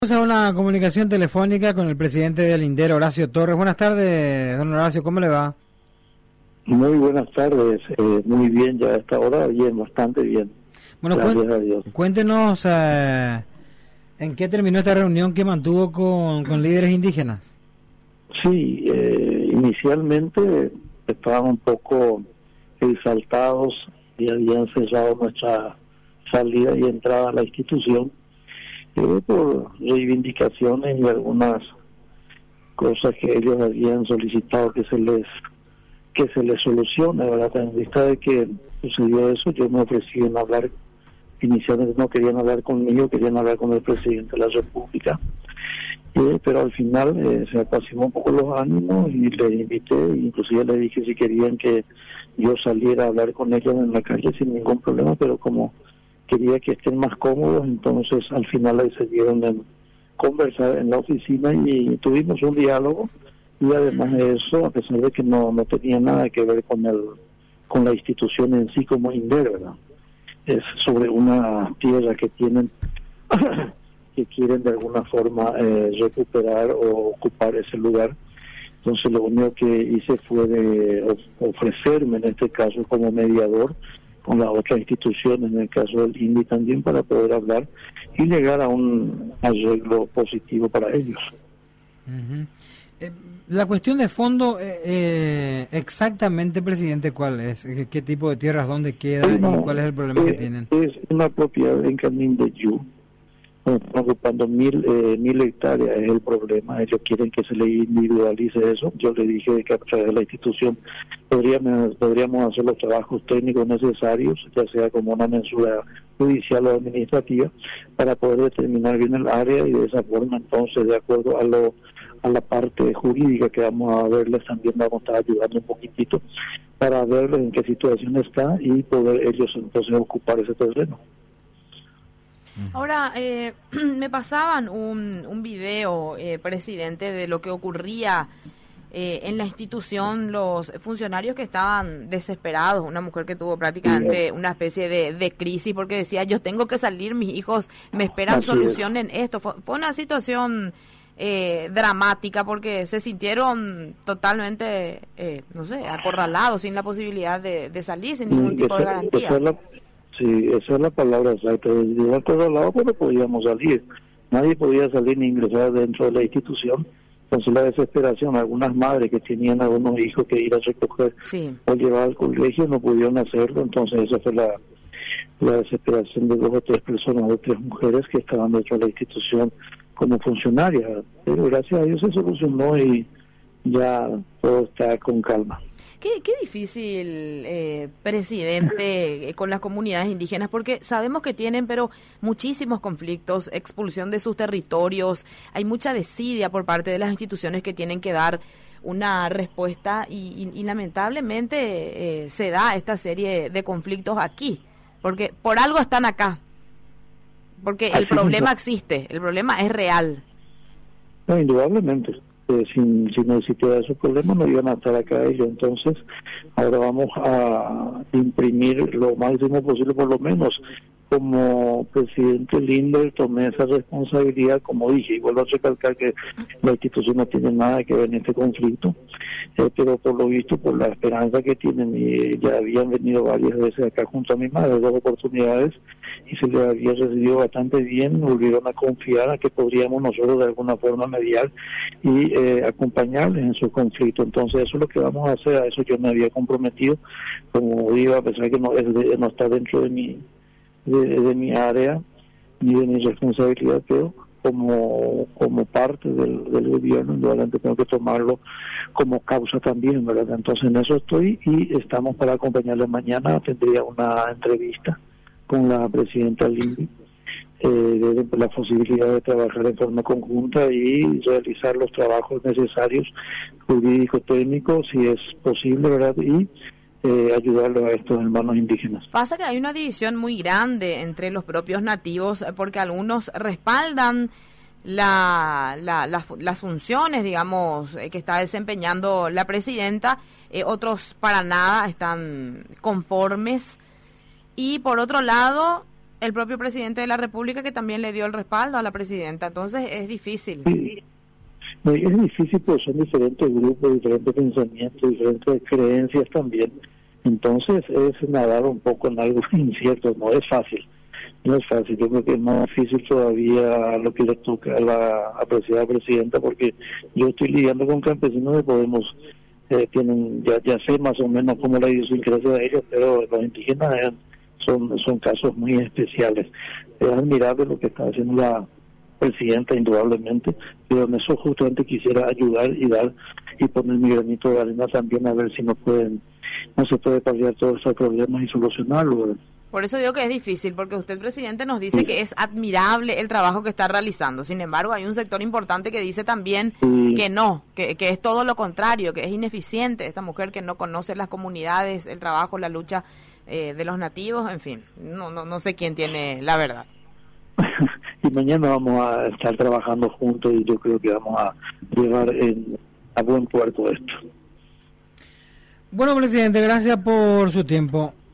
Vamos a una comunicación telefónica con el presidente del INDER, Horacio Torres. Buenas tardes, don Horacio, ¿cómo le va? Muy buenas tardes, muy bien, ya a esta hora, bien, bastante bien. Bueno, gracias a Dios. Cuéntenos en qué terminó esta reunión que mantuvo con líderes indígenas. Sí, inicialmente estaban un poco exaltados y habían cesado nuestra salida y entrada a la institución por reivindicaciones y algunas cosas que ellos habían solicitado que se les solucione, ¿verdad? En vista de que sucedió eso, yo me ofrecí en hablar. Inicialmente no querían hablar conmigo, querían hablar con el presidente de la República, pero al final se apaciguó un poco los ánimos y les invité, inclusive les dije si querían que yo saliera a hablar con ellos en la calle sin ningún problema, pero como quería que estén más cómodos, entonces al final se dieron en conversar en la oficina y tuvimos un diálogo, y además de eso, a pesar de que no tenía nada que ver con la institución en sí como INDER, ¿verdad? Es sobre una tierra que tienen que quieren de alguna forma recuperar o ocupar ese lugar. Entonces lo único que hice fue de ofrecerme en este caso como mediador con la otra institución, en el caso del INDI también, para poder hablar y llegar a un arreglo positivo para ellos. Uh-huh. La cuestión de fondo, exactamente, presidente, ¿cuál es? ¿Qué tipo de tierras, dónde queda y cuál es el problema que tienen? Es una propiedad en Camín de Yu, ocupando 1.000 hectáreas es el problema. Ellos quieren que se le individualice eso. Yo le dije que a través de la institución podríamos hacer los trabajos técnicos necesarios, ya sea como una mensura judicial o administrativa, para poder determinar bien el área, y de esa forma entonces, de acuerdo a la parte jurídica que vamos a verles, también vamos a estar ayudando un poquitito para verles en qué situación está y poder ellos entonces ocupar ese terreno. Ahora, me pasaban un video, presidente, de lo que ocurría en la institución, los funcionarios que estaban desesperados, una mujer que tuvo prácticamente una especie de crisis porque decía, yo tengo que salir, mis hijos me esperan solución en esto. Fue una situación dramática porque se sintieron totalmente, acorralados, sin la posibilidad de salir, sin ningún tipo de garantía. Sí, esa es la palabra exacta. De acorralado, pero podíamos salir. Nadie podía salir ni ingresar dentro de la institución. Entonces la desesperación, algunas madres que tenían algunos hijos que ir a recoger o llevar al colegio no pudieron hacerlo. Entonces esa fue la desesperación de 2 o 3 personas, de 3 mujeres que estaban dentro de la institución como funcionarias, pero gracias a Dios se solucionó y ya todo está con calma. Qué difícil, presidente, con las comunidades indígenas, porque sabemos que tienen, pero muchísimos conflictos, expulsión de sus territorios, hay mucha desidia por parte de las instituciones que tienen que dar una respuesta y lamentablemente se da esta serie de conflictos aquí, porque por algo están acá. Porque el problema existe, el problema es real. No, indudablemente. Si no existiera esos problemas, no iban a estar acá ellos. Entonces, ahora vamos a imprimir lo máximo posible, por lo menos como presidente Linder tomé esa responsabilidad, como dije, y vuelvo a recalcar que la institución no tiene nada que ver en este conflicto, pero por lo visto, por la esperanza que tienen, y ya habían venido varias veces acá junto a mi madre, 2 oportunidades, y se les había recibido bastante bien, volvieron a confiar a que podríamos nosotros de alguna forma mediar y acompañarles en su conflicto. Entonces eso es lo que vamos a hacer, a eso yo me había comprometido, como digo, a pesar que no está dentro de mi área ni de mi responsabilidad, pero como parte del gobierno, indudablemente tengo que tomarlo como causa también, ¿verdad? Entonces en eso estoy y estamos para acompañarles. Mañana tendría una entrevista con la presidenta Lindy de la posibilidad de trabajar en forma conjunta y realizar los trabajos necesarios jurídicos, técnicos, si es posible, ¿verdad? Y ayudarlos a estos hermanos indígenas. Pasa que hay una división muy grande entre los propios nativos, porque algunos respaldan las funciones, digamos, que está desempeñando la presidenta, otros para nada están conformes, y por otro lado el propio presidente de la República, que también le dio el respaldo a la presidenta. Entonces es difícil. Sí. No, y es difícil porque son diferentes grupos, diferentes pensamientos, diferentes creencias también. Entonces es nadar un poco en algo incierto, no es fácil. No es fácil, yo creo que es más difícil todavía lo que le toca a la apreciada presidenta, porque yo estoy lidiando con campesinos de Podemos, tienen ya sé más o menos cómo la idiosincrasia de ellos, pero los indígenas son casos muy especiales. Es admirable lo que está haciendo la presidenta, indudablemente, pero en eso justamente quisiera ayudar y dar y poner mi granito de arena también, a ver si no se puede paliar todos estos problemas y solucionarlos, ¿verdad? Por eso digo que es difícil, porque usted, presidente, nos dice que es admirable el trabajo que está realizando. Sin embargo, hay un sector importante que dice también que no, que es todo lo contrario, que es ineficiente esta mujer, que no conoce las comunidades, el trabajo, la lucha de los nativos, en fin. No sé quién tiene la verdad. Y mañana vamos a estar trabajando juntos y yo creo que vamos a llevar a buen puerto esto. Bueno, presidente, gracias por su tiempo.